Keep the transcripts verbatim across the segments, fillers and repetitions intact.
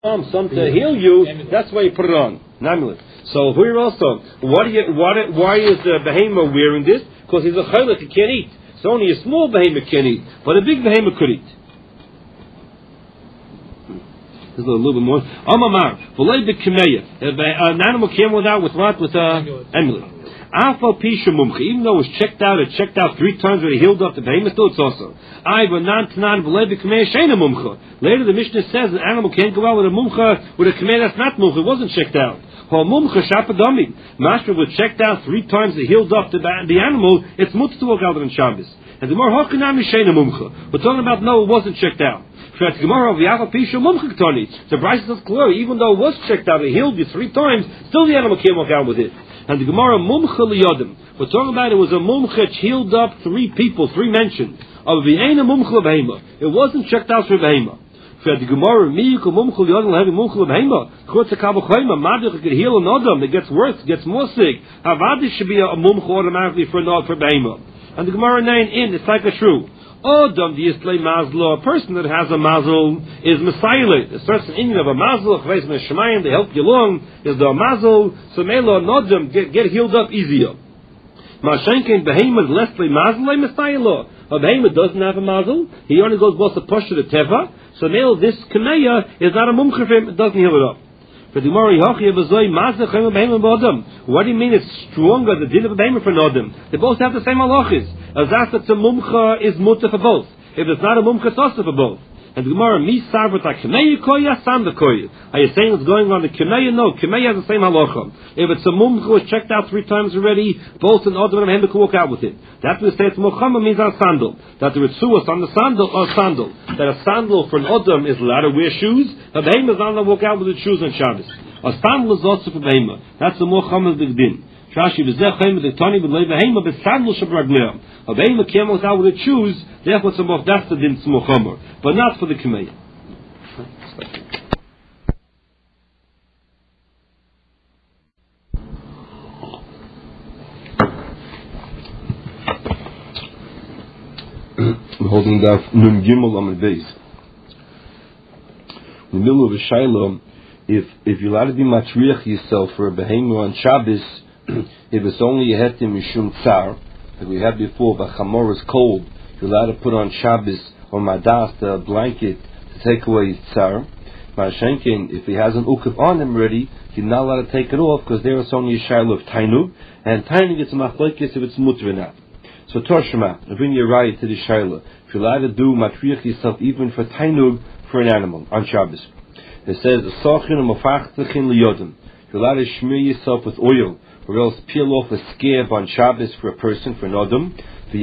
some to heal you, that's why you put it on. An amulet. So here also, what do you, what, why is the behemoth wearing this? Because he's a chaylik, he can't eat. So only a small behemoth can eat, but a big behemoth could eat. There's a little bit more. Amamar, v'lei b'kimeya. An animal came without with what? With a amulet. Afal pisha mumcha. Even though it was checked out, it checked out three times when it healed up the behemoth, still it's also. I but nan tanan v'lei b'kimeya sheina mumcha. Later the Mishnah says an animal can't go out with a mumcha with a kimeya that's not mumcha. It wasn't checked out. Hol mumcha shapadami. Master was checked out three times. It healed up the, the animal. It's mutter to walk out on Shabbos. And the more hokanami sheina mumcha. We're talking about no, it wasn't checked out. The Bryce is clear, even though it was checked out, it healed you three times, still the animal can't walk out with it. And the Gemara mumcha liyodim. We're talking about it was a mumcha healed up three people, three mentioned. Of the aina mumcha behema. It wasn't checked out for behema. For the Gemara, miyuka mumcha liyodim having mumcha behema. Chutz hakabel chayma. Madich could heal an adam. It gets worse, it gets more sick. Havadish should be a mumcha automatically for not for behema. And the Gemara nine in, it's like a shrew. Odom diislay mazlo, a person that has a mazel is messiah. It starts an Indian of a mazel, chveis meshamayim, they help you along, is the mazel, so melo nodom, get, get healed up easier. Mashenkin behemoth lesly mazel, messiah law. A behemoth doesn't have a mazel, he only goes both the push to the teva, so melo, this kameya is not a mumcha for him, it doesn't heal it up. What do you mean it's stronger, the din of a behemoth for Nodem? They both have the same halachas. As that it's a mumcha is mutter for both. If it's not a mumcha, it's also for both. And the Gemara, mi sarvat ha-kemeya koya, sam the koya. Are you saying it's going on the kemeya? No, kemeya has the same halacha. If it's a mumcha, it's checked out three times already, both an Odom and a Behemoth can walk out with it. That we say it's mochama means a sandal. That the ritzuas on the sandal, or sandal. That a sandal for an Odom is allowed to wear shoes, a Behemoth is not allowed to walk out with the shoes on Shabbos. A sandal is also for Behemoth. That's the mochama big din. Rashi v'zeh chayim v'dektani v'lei Behemoth b'sandal shabragleh. A Behemoth can't walk out with the shoes, therefore it's a moch, that's the din smochamer, but not for the Kemeya. I'm holding down Nun Gimel on the base. In the middle of a Shiloh, if if you're allowed to be matriach yourself for a Behemoth on Shabbos, if it's only a hetim mishum tsar, like we had before, but chamor is cold, you're allowed to put on Shabbos or madas, the blanket, to take away his tsar. Mashenkin, if he has an ukif on him already, you're not allowed to take it off, because there is only a shiloh of tainug, and tainug is a machlekes if it's mutter or not. So Torshma, I bring you right to the shiloh. If you're allowed to do matriach yourself even for tainug, for an animal, on Shabbos. It says, Sochin u'mafachtachin liyodim. You're allowed to smear yourself with oil, or else peel off a scab on Shabbos for a person, for an Odom. But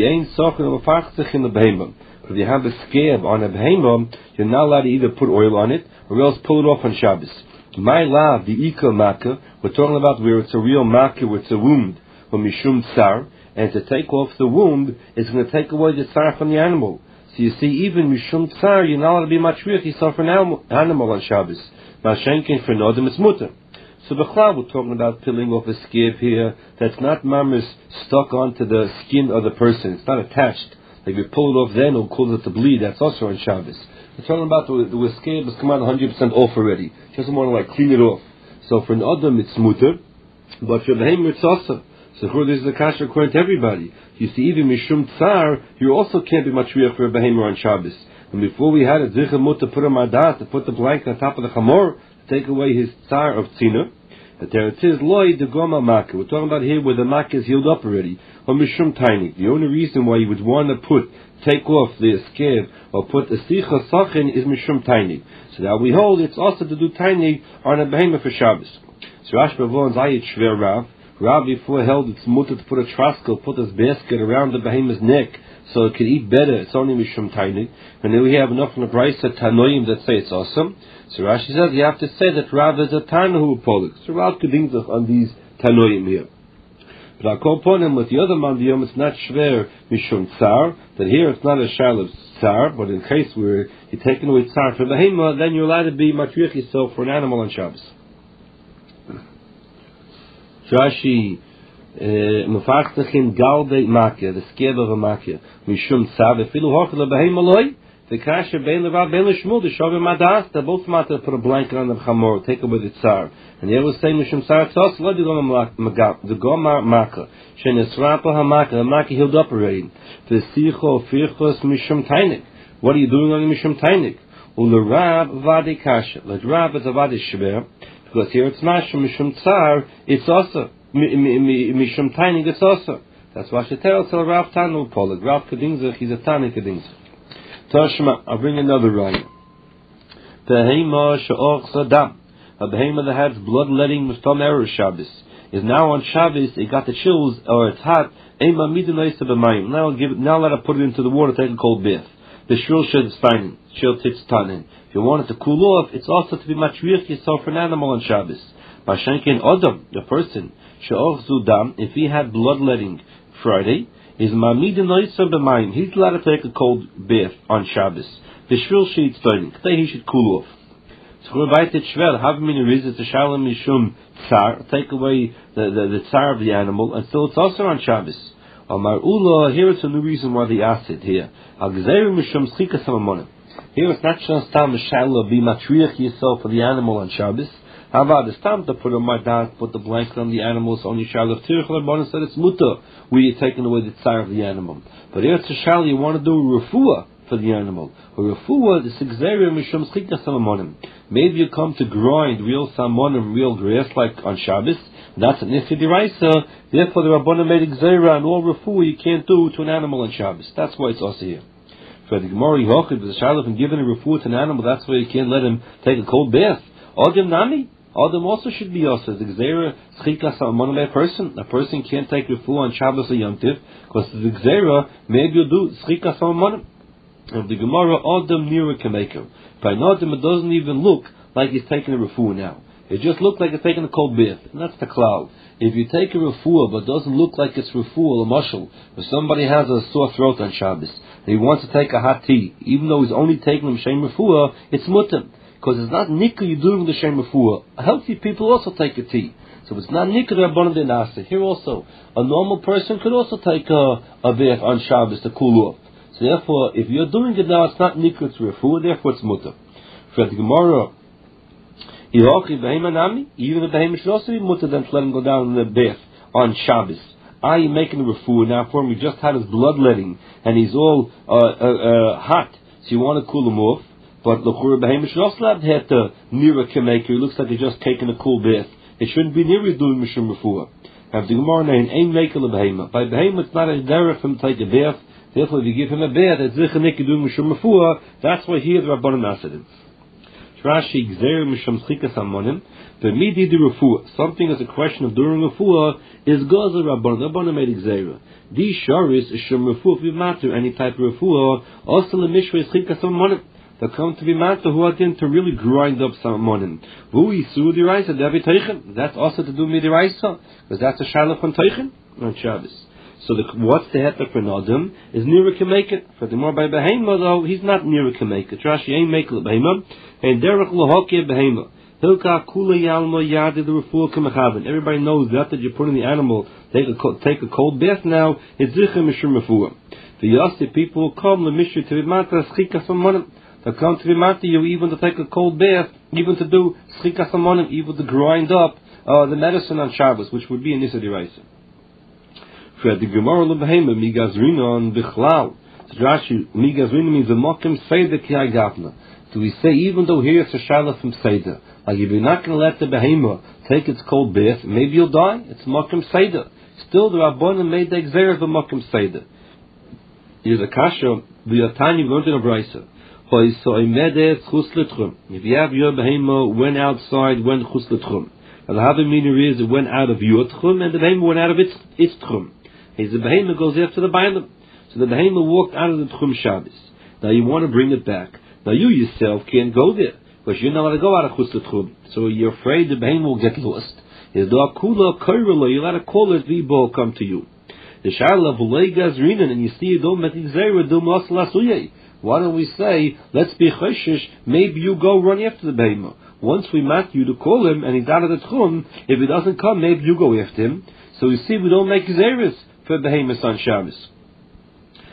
if you have a scab on a behemoth, you're not allowed to either put oil on it, or else pull it off on Shabbos. My love, the ikal makkah, we're talking about where it's a real makkah, where it's a wound, or mishum tsar, and to take off the wound, it's going to take away the tsar from the animal. So you see, even mishum tsar, you're not allowed to be matriach yourself for an animal on Shabbos. Mashenkin for an Odom, it's mutter. So B'chlal, we're talking about peeling off a scab here that's not mammers stuck onto the skin of the person. It's not attached. If you pull it off then, it'll cause it to bleed. That's also on Shabbos. We're talking about the, the scab has come out one hundred percent off already. Just want to like clean it off. So for an Adam it's mutter, but for the Behemoth it's also. So this is a kasha according to everybody. You see, even Mishum Tsar, you also can't be matriach for a Behemoth on Shabbos. And before we had a Zicha Mut to put a Madat, to put the blanket on top of the Chamor, to take away his Tsar of Tzina. But there it is, loy de goma makkah. We're talking about here where the makkah is healed up already. Or mishum tiny. The only reason why you would want to put, take off the scab or put a sicha sachin is mishum tiny. So now we hold it's also to do tiny on a behemoth for Shabbos. So Rashi Bavon Zayit Shver Rav. Rav before held it's mutter to put a traskel, put his basket around the behemoth's neck so it could eat better. It's only mishum tiny. And then we have enough in the Brisa Tanoim that say it's awesome. So Rashi says you have to say that Rav is a Tana who polik. So Rav kedings on these Tanoim here. But I call upon him with the other mandiyom, it's not shver mishum tsar. That here it's not a shal of tsar, but in case where you're taking away tsar for behema, then you're allowed to be matriach yourself for an animal on Shabbos. Rashi Mufachtachin galde makkah, the scab of a makkah, mishum tsar. If you look at the behema loy, The kasha bein levav bein l'shmul, the shavim madas, they both matter to put a blanket on the chamor, take away the tsar. And they was saying mishum tsar tzos, let the gomar magap, the gomar maka, shenesrapa hamaka, the maka healed up already. The sicho firchos mishum tainik. What are you doing on the mishum tainik? Ulerab vadi kasha. Let rab is a vadi shver, because here it's not mishum tsar, it's also mishum tainik, it's also. That's why she tells her Rav Tanu Polag. Rav Kedingzach, he's a Tani Kedingzach. Tashma, I'll bring another raya. Behema she'och sadam. A behema that has bloodletting mustam error Shabbos is now on Shabbos. It got the chills or it's hot. Ema midinaisa b'mayim. Now give it. Now let her put it into the water. Take a cold bath. The shul should steinen. Shul tits tanin. If you want it to cool off, it's also to be matriach yourself for an animal on Shabbos. Mashenkin Adam, the person she'och zudam. If he had bloodletting Friday, is mamidin noisa b'mayim. He's allowed to take a cold bath on Shabbos. The shvil sheet starting. Today he should cool off. So provided shvel have many reasons to shalom mishum tsar, take away the, the, the tsar of the animal, and still it's also on Shabbos. Amar ula, here it's a new reason why they asked it here. Al gzeir mishum schikas hamamonim. Here it's not just time shalom be matriach yourself for the animal on Shabbos. How about it's time to put on my dad, put the blanket on the animal, it's only shalom tirch l'bonim said it's muta, where you're taking away the tsar of the animal. But here it's a shalom you want to do refuah for the animal. Or refuah is exeria mishum schikas hamamonim. Maybe you come to grind real salmonim, real grass like on Shabbos. That's an issue deraisa. Therefore, the Rabbanim made exera and all refuah you can't do to an animal on Shabbos. That's why it's also here. For the Gemara Yochid, the Shalom and giving a refuah to an animal, that's why you can't let him take a cold bath. Adam nami, Adam also should be also the exera schikas salmonim a person. A person can't take refuah on Shabbos or Yom Tiv because the exera maybe you do schikas salmonim. And the Gemara Adam nearer kamaker. By Adam, it doesn't even look like he's taking a refuah now. It just looks like he's taking a cold bath. And that's the cloud. If you take a refuah but doesn't look like it's refuah or mushal, if somebody has a sore throat on Shabbos and he wants to take a hot tea, even though he's only taking the shem refuah, it's mutter. Because it's not nikkur you're doing the shem refuah. Healthy people also take a tea. So it's not nikkur rabbanan denasa. Here also, a normal person could also take a, a bath on Shabbos to cool off. So therefore, if you're doing it now, it's not nikkur, it's refuah, therefore it's mutter. For the Gemara, even the behemoth should also be mutter than to let him go down in the bath on Shabbos. Are you making a refuah now for him? He just had his bloodletting and he's all uh, uh, uh, hot, so you want to cool him off. But the behemoth should also have had the nearer kemaker. He looks like he's just taking a cool bath. It shouldn't be near doing mishum refuah. Have the Gemara name ain't making a behemoth. By behemoth, it's not a derech for him to take a bath. Therefore, if you give him a bath, it's zichanik doing mishum refuah. That's why here the Rabbanan asked him. Rashi gzeir mishum schikas hamonim. The midi the refuah. Something as a question of doing refuah is gozer Rabbanan. Rabbanan made gzeira. Di sharis is shum refuah if matter any type of refuah. Also the mishra is schikas hamonim. They come to be matter who are going to really grind up some monim. Who isu the raisa devi teichen. That's also to do midi raisa because that's a shalach on teichen on Shabbos. So the, what's the heter for Adam is nearer can make it. For the more by behema though, he's not nearer can make it. Rashi ain't make it behema. And derech lohokeh behema. Hilka kula yalma yadi the refuah k'mechaven. Everybody knows that that you put in the animal, take a take a cold bath now. It's zicher mishum refuah. The yasti people come the mishur to be mata schikas hamonim. They come to be mata you even to take a cold bath, even to do schikas hamonim, even to grind up uh, the medicine on Shabbos, which would be an issa deraisa. For the Gemara lebehema migazrina on bichlal. So Rashi migazrina means the mokim seder ki hagafna. So we say even though here it's a shalah from seder, like if you're not going to let the behema take its cold bath, maybe you'll die. It's mokim seder. Still the Rabbanan made the exer of the mokim seder. Here's a kasha. We are tiny going to the brisa. If you have your behema went outside, went chus l'tchum. Now the having meaning is it went out of your tchum and the behema went out of its its tchum. He's the behema goes after the bailam. So the behema walked out of the tchum Shabbos. Now you want to bring it back. Now you yourself can't go there because you're not allowed to go out of chus l'tchum. So you're afraid the behema will get lost. Is the akula kairula? You're allowed to call it v'bo come to you. The shala v'lei gazrinan and you see you don't make exera do masal asuyei. Why don't we say let's be choshish? Maybe you go run after the behema. Once we mat you to call him and he's out of the tchum, if he doesn't come, maybe you go after him. So you see, we don't make zeres for behemoths on Shabbos.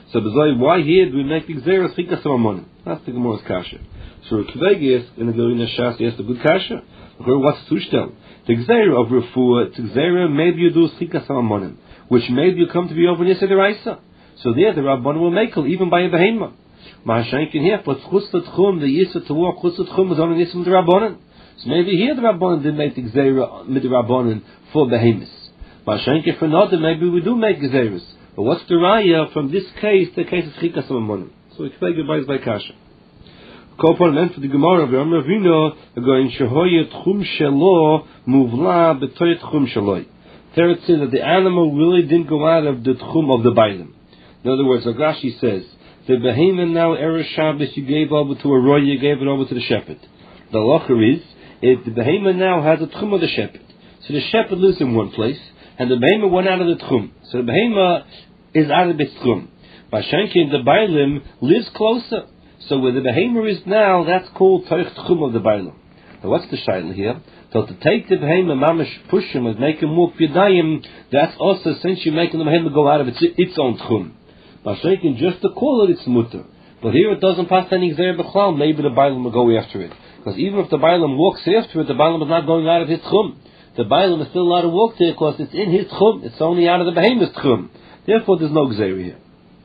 So why here do we make the Gzeira Schikas Amamonim? That's the Gemara's kasha. So Kvegis in the Gelina Shas yes the good kasha. What's to tell? The Gzeira of Refuah, the Gzeira maybe you do Schikas Amamonim, which maybe you come to be over Nisa Deraisa. So there the Rabbanon will make it even by a Behema. Mahashankin here, but Chutz Tchum, the Yisa to walk Chutz Tchum was only Nisim the Rabbanon. So maybe here the Rabbanon didn't make the Gzeira with the Rabbanon for Behemis. Mahashankin for another, maybe we do make Gzeiras. But what's the raya from this case, the case of Chikas Amamonim? So we explain goodbyes by Kasha. Kopon meant for the Gemara of Yom Ravino, going Shehoye Tchum Shelo, Muvla, Betoye Tchum Sheloi. There it says that the animal really didn't go out of the Tchum of the Bailim. In other words, Rashi says, the Behemoth now, Erev Shabbos, you gave over to a roy, you gave it over to the shepherd. The locher is, if the Behemoth now has a Tchum of the shepherd. So the shepherd lives in one place, and the Behemoth went out of the Tchum. So the Behemoth is out of its Tchum. Bashankin, the Bailim, lives closer. So where the Behemoth is now, that's called Toich Tchum of the Bailim. Now what's the shaila here? So to take the Behemoth, Mamash, push him, and make him walk Yadayim, that's also since you're making the Behemoth go out of its, its own Tchum. Bashankin, just to call it, it's mutter. But here it doesn't pass any Gzeir B'chlal, maybe the Bailim will go after it. Because even if the Bailim walks after it, the Bailim is not going out of his Tchum. The Bailim is still allowed to walk there because it's in his Tchum. It's only out of the Behemoth's Tchum. Therefore, there's no Gzeir here.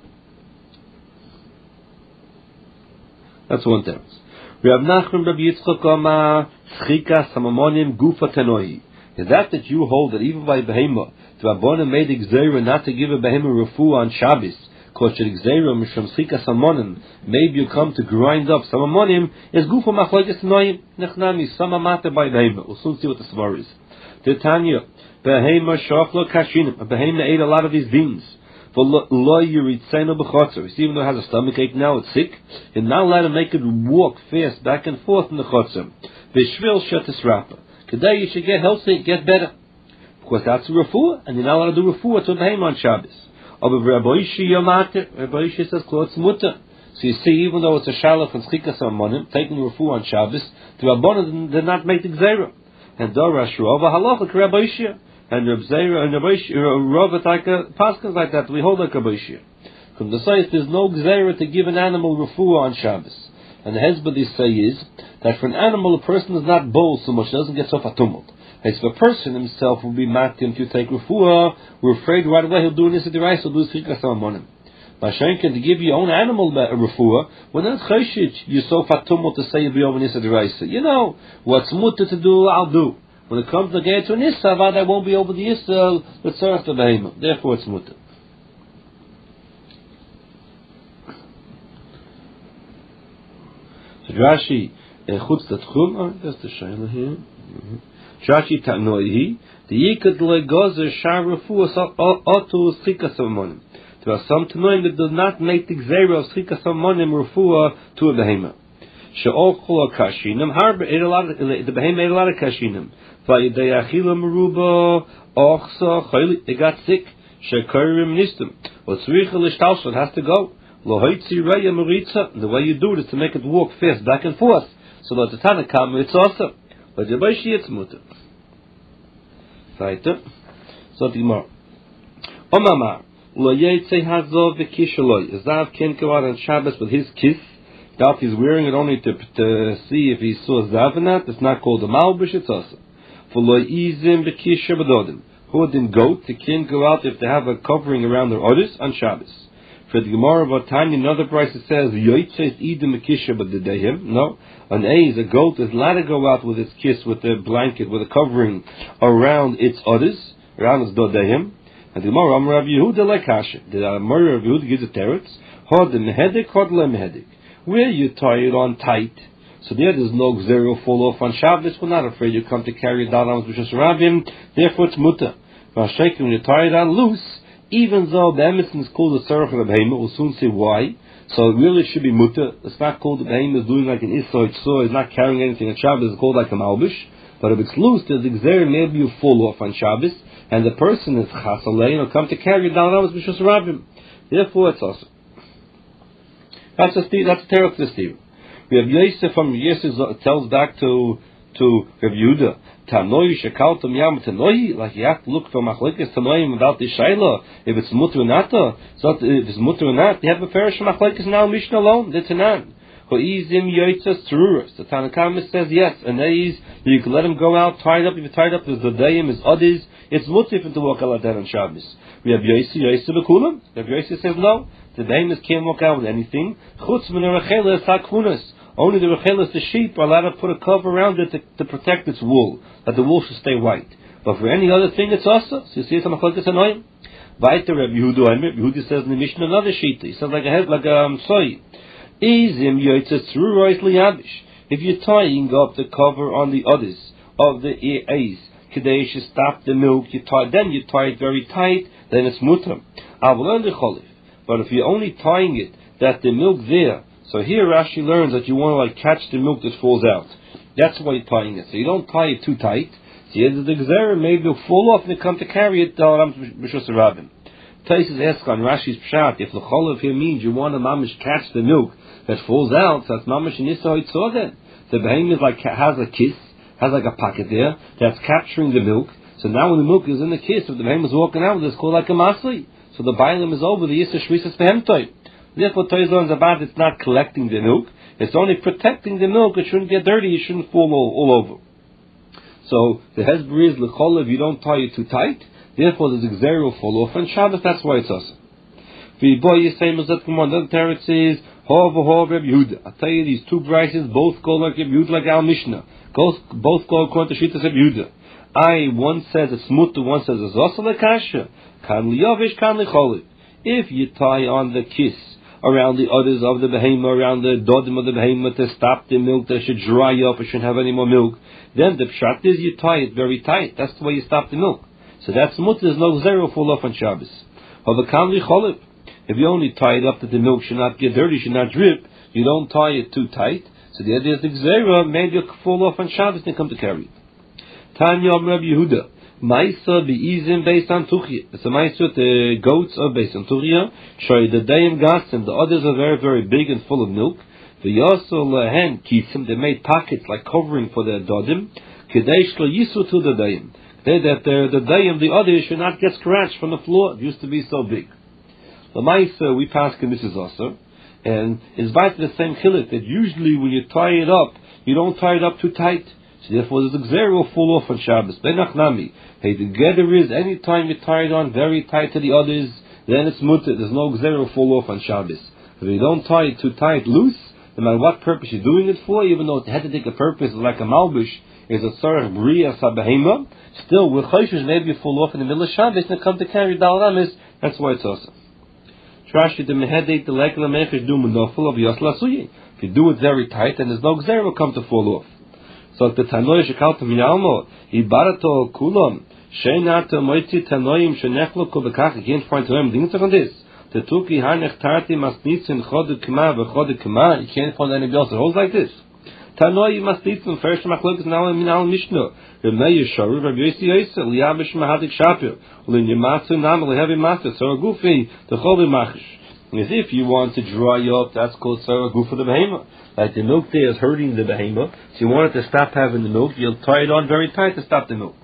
That's one difference. Rav Nachman Rabbi Yitzchak Amar Schikas Amamonim Gufa Tanoi. Is that that you hold that even by Behemoth, the Rabbanim made a Gzeira not to give a Behemoth refuah on Shabbos, because the Gzeira Mishram Schikas Amamonim, maybe you come to grind up some Amamonim, is Gufa Machlokes Noim Nechnami Sama Mata by Behemoth. We'll soon see what the svar is. The Tanya Behemoth Shachlo Kashinim. A Behemoth ate a lot of these beans. For lo yiritzeno b'chotzer. Even though it has a stomach ache now, it's sick. You're not allowed to make it walk fast back and forth in the chotzer. V'shvil shetis rapa. Today you should get healthy, get better. Because that's a refuah, and you're not allowed to do refuah to a behemoth on Shabbos. But Rabbi Ishi yomater, Rabbi Ishi says klotz mutter. So you see, even though it's a shalach and schikas amamonim, taking refuah on Shabbos, the Rabbanon did not make the gzeira. And Dorash Rova halacha Rabbi Ishi. And Reb Zeira and Rav Ataka Paskas like that. We hold like Rabbi Shir. From the side, there's no Gzeira to give an animal refuah on Shabbos. And the Hezbollah say is that for an animal, a person is not bold so much, doesn't get so fatumult. As if a person himself will be matim to take refuah, we're afraid right away he'll do an Isidrais, he'll do Schikas Amamonim. By Shenkin, to give your own animal a refuah, when that's chayshich, you're so fatumult to say you'll be over an Isidrais. You know, what's mutter to do, I'll do. When it comes to get to an Issa, I won't be over the Issa, let's serve the Behemoth. Therefore it's mutter. So Rashi, Chutz Tchum, oh, that's the Shaila here. Rashi Ta'noihi, the Yikad Legozer Shar Refuah Otu Schikas Amamonim. There are some Tanoim that do not make the Gzeira of Schikas Amamonim Refuah to a Behemoth. She'ol Chol Kashinim, Harbe ate a lot of, the Behemoth ate a lot of Kashinim. They got sick. Shekarim nistum. What it has to go. The way you do it is to make it walk fast, back and forth. So that the Tanakam it's also. But the Baishi it's mutter. Weiter. So the Gemara. Omamar. Lo yetze hazov v'kishaloi. Zav can go out on Shabbos with his kiss. Now if he's wearing it only to, to see if he saw Zav in that, it's not called a Malbish, it's also. For lo izim b'kisha b'dodim. Who didn't go? They can't go out if they have a covering around their odis on Shabbos. For the Gemara of Tanya, another price it says yoytzeis idim b'kisha b'dedehim. No, an a a goat is allowed to go out with its kiss, with a blanket, with a covering around its odis, around its dodehim. And the Gemara Amar Rav Yehuda lekasha. The Amar Rav Yehuda gives a teretz. Hod mehedik, hod lemehedik. Where you tie it on tight. So there, there's no gzero fall off on Shabbos. We're not afraid you come to carry it down on B'shus Rabbim. Therefore, it's mutter. When you tie it on loose, even though the emerson is called the Tzarech of Behemoth, we'll soon see why. So it really should be mutter. It's not called the Behemoth doing like an Issa, so it's not carrying anything on Shabbos. It's called like a Malbish. But if it's loose, there's a gzero, maybe you fall off on Shabbos, and the person is chasalei, and will come to carry it down on B'shus Rabbim. Therefore, it's also. That's a that's a terrible Steve. We have Yosef from Yosef tells back to to Rabbi Yehuda. Tanoi shekaltum yam tanoi, like you have to look for machlekes tanoim about the shaila if it's mutter or not. So if it's mutter or not, they have a parish machlekes now Mishnah alone. The Tanan. Hoizim yoitzas teruras. The Tanakhama says yes, and these you can let him go out tied up. If you're tied up, there's the dayim is others. It's mutter for him to walk out like that on Shabbos. We have Yosi Yosi bekulam. Rabbi Yosi says no. The daim can't walk out with anything. Chutz min recheles hakfunas. Only the recheles, the sheep, are allowed to put a cover around it to, to protect its wool, that the wool should stay white. But for any other thing, it's also. So you see, it's a machlokes anoim. Weiter, Rabbi Yehuda, Rabbi Yehuda says in the Mishnah another sheet. He says like a head, like a um, soy. Izim yotzes through liyabish. If you're tying up the cover on the others of the ears, Kadesh should stop the milk. You tie, then you tie it very tight. Then it's mutter. But if you're only tying it that the milk there. So here Rashi learns that you want to like catch the milk that falls out. That's why you're tying it. So you don't tie it too tight. So you have the gzera, maybe it'll fall off and you come to carry it. Taisus asks on Rashi's pshat, if the cholav here means you want to mamish catch the milk that falls out, so that's mamish nisa then. The behemoth like has a kiss, has like a pocket there that's capturing the milk. So now when the milk is in the kiss, if the behemoth is walking out, it's called like a masli. So the bailam is over. The yisra shvisas behemtoy. Therefore, Torah learns about it's not collecting the milk; it's only protecting the milk. It shouldn't get dirty; it shouldn't fall all, all over. So the hezbollah is lechol if you don't tie it too tight. Therefore, the gzera will fall off. And Shabbos, that's why it's awesome. V'boy yisayim azat kumon. Then the Torah says, "Hov hov Reb Yehuda." I tell you, these two prices both go like Reb Yehuda, like our Mishnah. Both both go according to Shittas Reb Yehuda. I one says it's mutter, one says it's also lekasha. Kan liyavish, kan licholiv. If you tie on the kiss around the udders of the behemoth, around the dodim of the behemoth to stop the milk that should dry up, it shouldn't have any more milk, then the pshat is you tie it very tight. That's the way you stop the milk. So that's mutter. There's no zero fall off on Shabbos. If you only tie it up that the milk should not get dirty, should not drip, you don't tie it too tight. So the idea is the zera, maybe you fall off on Shabbos and come to carry it. Tanya Rabbi Yehuda. Maisa beizim based on tuchia. It's a maisa the goats are based on tuchia. Shoy the dayim gasim. The others are very very big and full of milk. The yasol lehen kisim. They made pockets like covering for their dodim. Kedesh lo yisu to the dayim. They that the the dayim the others should not get scratched from the floor. It used to be so big. The maisa we pass and this is also, and it's by the same chiluk that usually when you tie it up, you don't tie it up too tight. So therefore, the gzera will fall off on Shabbos. Benachnami. Hey, the gather is any time you tie it on very tight to the others, then it's mutter. There's no gzera will fall off on Shabbos. If you don't tie it too tight, loose, no matter what purpose you're doing it for, even though it had to take a purpose like a malbush, is a tzarech bria sabahema, still with chayshish maybe you fall off in the middle of Shabbos and come to carry dalamis. That's why it's awesome. Trashi the mehedek the lekla mechish do munofel of yasla suyi. If you do it very tight, then there's no gzera will come to fall off. So the Tanoy shekalta minyalmo ibarato kulon sheinato moiti tanoim shenechlo kubekach. You can't find Tanoim things on this. The tuki hanech tarti masnitzin chodu kema v'chodu kema. You can't find anybody else that holds like this. Tanoy masnitzin first machlokes now in minal mishnah. Remei yesharu Rabbi Yosi Yosi liyabish mahadik shapir ulin yematzu nam lehevi master so gufi the chodu machish. As if you want to dry up, that's called sarah guf for the behemoth. Like the milk there is hurting the behemoth, so you want it to stop having the milk, you'll tie it on very tight to stop the milk.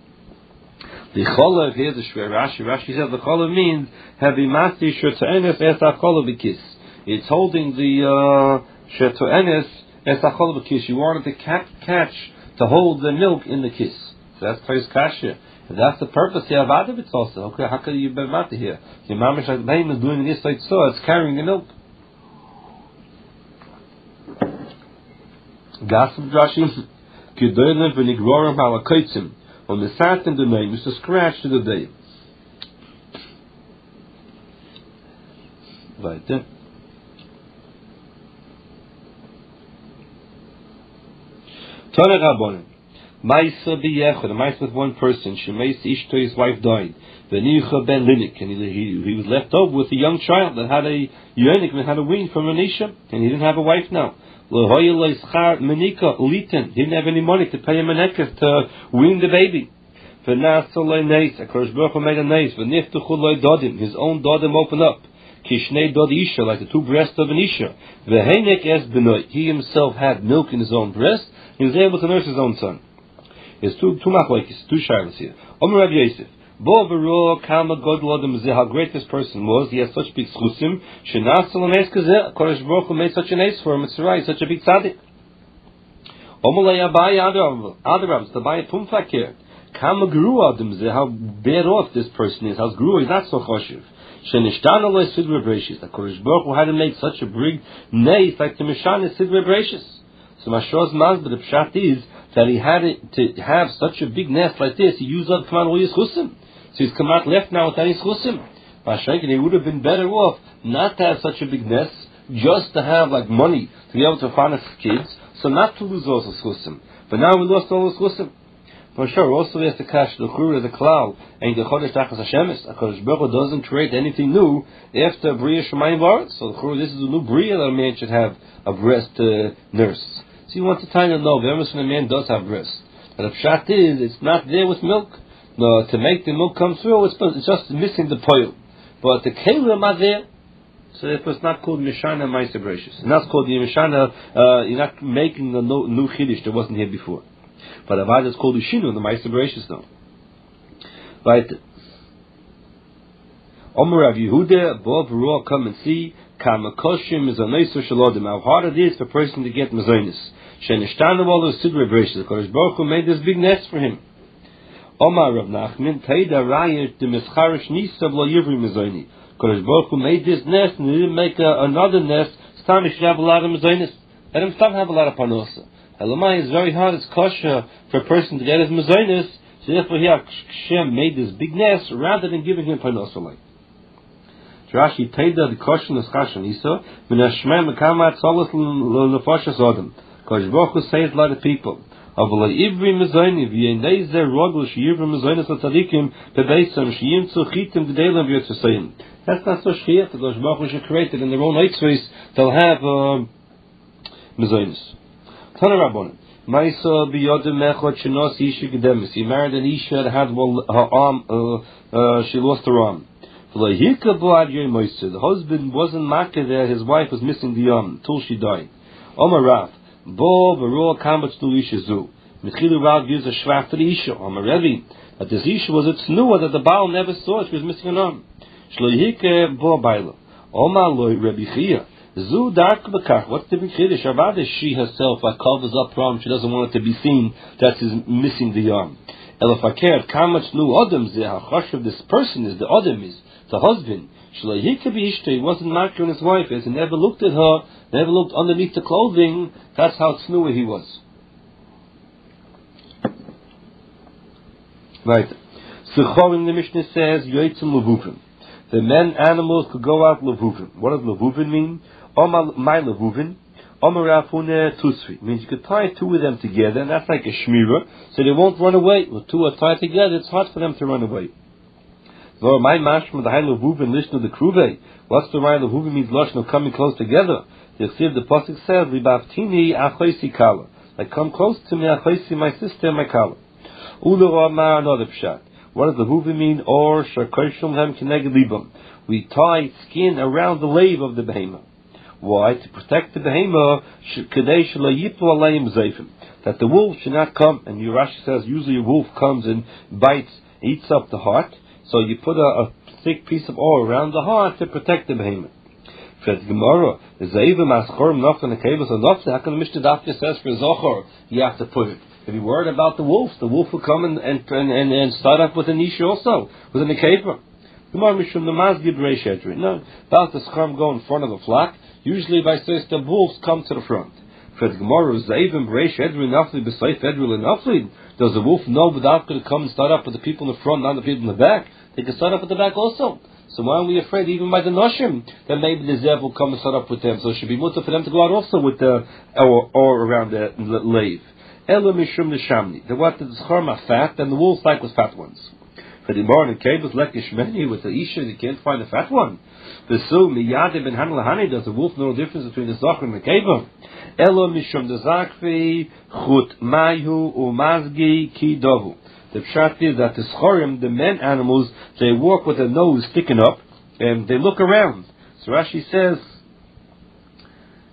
The cholav, here's the shver Rashi. Rashi says the cholav means heavy masti shetoenes es acholav b'kis. It's holding the shetoenes es acholav b'kis. You want it to catch, catch to hold the milk in the kiss. So that's Tois Kasha. If that's the purpose here of Adavitz also. Okay, how could you be mati here? The mamish like the behemoth is doing this like so, it's carrying the milk. Gasim Drashim Kidolim Venigrorim Halakaitzim on the Satan the name is to scratch to the day. Weiter. Tone Rabbonim. Maisa biyechad, a mice with one person. Shemeis Ishto, his wife died. Venicha ben Linik, and he, he, he was left over with a young child that had a eunuch that had a wean from Anisha, and he didn't have a wife now. He didn't have any money to pay him a nekah to wean the baby. Made a nace. His own dodim opened up. Kishnei dod isha, like the two breasts of an isha. He himself had milk in his own breast. He was able to nurse his own son. There's two two machlokes, two shilas here. Omer Rav Yosef. Bo v'ro kama godol adam zeh, how great this person was. He has such big schusim. Shenas l'neis kazeh. Kodesh Baruch Hu made such an ace for him. It's right, such a big tzaddik. Omer layabai adarav. Adarav. It's the bayit pumfakir. Kama gru adam zeh, how bad off this person is. How gru is not so choshev. Shenishtana lo sidre brachis. The Kodesh Baruch Hu had to make such a big neis like the Mishana sidre brachis. So Mashro's mazbah, the pshat is that he had it, to have such a big nest like this. He used up come out all his chusim. So he's come out left now without his chusim. Mashenkin, he would have been better off not to have such a big nest, just to have like money to be able to find his kids, so not to lose all his chusim. But now we lost all his chusim. For sure, also there's the cash, the chur, the cloud, and the chodesh tachas Hashemis. HaKadosh Baruch Hu doesn't create anything new after Bria Shemayim V'aretz. So the chur, this is a new Bria that a man should have a breast uh, nurse. So you want to tell you, no, very when a man does have breast. But the pshat is, it's not there with milk. No, to make the milk come through, it's, it's just missing the poil. But the kelim are there. So it was not called Mishana Ma'aser Brachos. And that's called the Mishana, uh, you're not making a no, new Chiddush that wasn't here before. But Avad is called Ushinu, the Ma'aser Brachos now. Right. Omer Rav Yehuda, Bo v'roa, come and see, Kama Koshim is a Neisur Shalodim. How hard it is for a person to get Mazonis. Shenishtana Wolo Sidre Brachos. The Kodesh Baruch Hu made this big nest for him. Omar Rav Nachman, Teida Rayet, the Mescharish Nisav Lo Yivri Mazoini. Kodesh Baruch Hu made this nest and he didn't make a, another nest. Stam he should have a lot of Mazonis. Let him stop have a lot of Panosa. Elamai is very hard, it's kosher for a person to get his Mazonis. So therefore here Hashem made this big nest rather than giving him Panosa like. Rashi Teida the kosher Nescharish Nisa, Min Hashmei Mekamat Solas L'Nefashas Odom. Kodesh Baruch Hu says a lot of people. אבל העברי מזויני, ויעני זה רוגל שיעברי מזוינס לצדיקים, בבייסם שימצאו חיתם גדלם ויוצאסיים. That's not so shchiach. The Baruch Hu should create it in their own eitzvahs. They'll have uh, mezainis. Tana Rabbanan. Maisa biyodem mechot shenos isha gedemis. He married an isha that had well, her arm, uh, uh, she lost her arm. The husband wasn't makeh there, his wife was missing the arm until she died. Omar Rav. Bo v'roa kamatz tu isha zu. Mitchilu Rav gives a shvach to the isha. Omar Revi. That this isha was a tznuah that the Baal never saw. She was missing an arm. Shlohike bo baila. Omar loy Rabbi Chia. Zu dark bekach. What's the big chiddush? Avada she herself like covers up her arm. She doesn't want it to be seen that she's missing the arm. Elafaker kamatz nu odem ze hachosh of this person is the odem is the husband. Shlohike be he wasn't marked on his wife as he never looked at her. Never looked underneath the clothing. That's how tznuah he was. Right. Sechorim, the Mishnah says, yoitzim levuvim. The men animals could go out levuvim. What does levuvim mean? Omar my levuvim. Omar rafune tusri. Means you could tie two of them together, and that's like a shmira, so they won't run away. When two are tied together, it's hard for them to run away. So my mashma the high levuvim lishnu the kruve. What's the right levuvim means? Lashnu coming close together. The pasuk says, "Libaftini achoisi kala." Like, come close to me, achoisi, my sister, my kala. Ulu amar another pshat. What does the huvi mean? Or shakoshum hem keneged libam. We tie skin around the lave of the behemoth. Why? To protect the behemoth. Kadei shelo yiplu alayim zeifim. That the wolf should not come. And Rashi says usually a wolf comes and bites, eats up the heart. So you put a, a thick piece of oil around the heart to protect the behemoth. Says Gemara, the Zaivim Aschorim Nafta Nekevas and Nafta. How can the Mishnah Dafka says for Zohar you have to put it? If you're worried about the wolf, the wolf will come and and and, and start up with a niche also with a nekeva. Gemara Mishum Namaz Gid Reish Edri. No, about the Schram go in front of the flock. Usually, by says the wolves come to the front. Says Gemara, Zaivim Reish Edri Nafli B'Seif Edri Nafli. Does the wolf know without going to come and start up with the people in the front, not the people in the back? They can start up at the back also. So why aren't we afraid even by the Noshim that maybe the Zev will come and start up with them? So it should be mutter for them to go out also with the or, or around the lave. Ela mishum neshamni. The what the Zchorm are fat and the wolves like was fat ones. For the morning cables like Ishmeni with the Isha you can't find a fat one. The Su miyade ben hanlahani does the wolf know the difference between the Zocher and the cable? Ela mishum the Zakvi chut mayu umazgi ki dovu. The pshat is that the schorim, the men animals, they walk with their nose sticking up, and they look around. So Rashi says,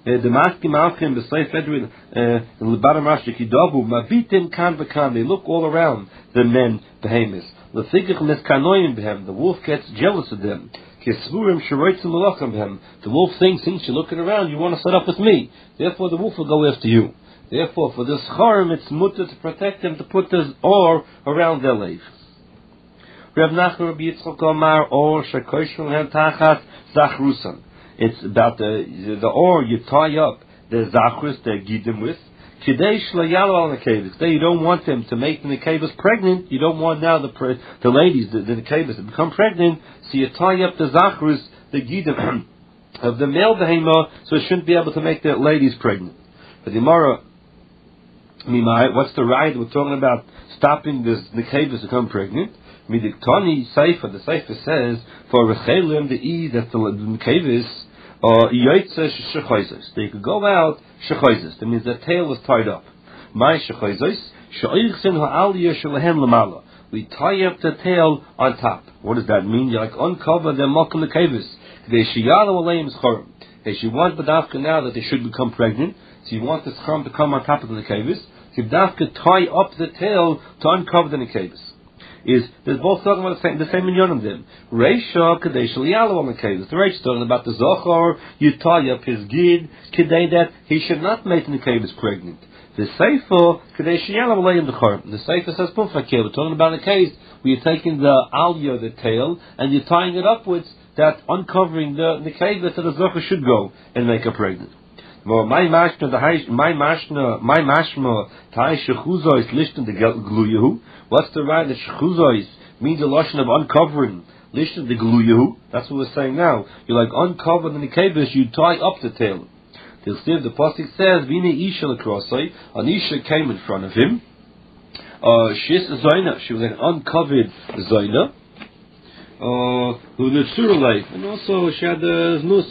the Maski Malchim, the Seif Edwin, in the bottom Rashi Kidabu, Mavitim Kan V'Kan, they look all around the men, behemoths. The wolf gets jealous of them. The wolf thinks, since you're looking around, you want to set up with me. Therefore, the wolf will go after you. Therefore, for this harm, it's mutter to protect them, to put this or around their leif. Rav Nachman Rabbi Yitzchak Omar or Shekoshel Hem Tachat Zachrusan. It's about the the or you tie up the Zachrus, the Gidim with. Today, you don't want them to make the nekevas pregnant. You don't want now the pre- the ladies, the, the nekevas, to become pregnant. So you tie up the zachrus, the gidim of the male behemah, so it shouldn't be able to make the ladies pregnant. But the Gemara, what's the right? We're talking about stopping this nekevas to become pregnant. Midiktani Seifa, the Seifa says for rechelim the e that the nekevas. Or yoytze shechayzos. They could go out shechayzos. That means their tail was tied up. My shechayzos shoychsin ha'aliyah shelahem lamala. We tie up the tail on top. What does that mean? You like uncover their malkum nekevus. They shiyalo aleim zchorim. They should want badafka now that they should become pregnant. So you want the zchorim to come on top of the nekevus. So you badafka tie up the tail to uncover the nekevus. Is there's both talking about the same the same minyan of them. Reisha kadei shaliyalu on the nekevus. The Reisha talking about the zochar. You tie up his gid kadei that he should not make the nekevus pregnant. The Seifa kadei shaliyalu aleim dechar. The Seifa says pufakir. We're talking about a case where you're taking the aliyah, the tail, and you're tying it upwards, that uncovering the nekevus that the zochar should go and make her pregnant. Well, my mashna, the my mashna, my mashma, tai shechuzo is listed the gluyahu. What's the right? The shechuzo is means the lotion of uncovering. Listed the gluyahu. That's what we're saying now. You like uncover the nekevus, you tie up the tail. The the pasuk says, "Vine isha lekrosai." An isha came in front of him. Uh, she's a zayna. She was an uncovered zayna. Uh, who the surah life, and also she had the znus.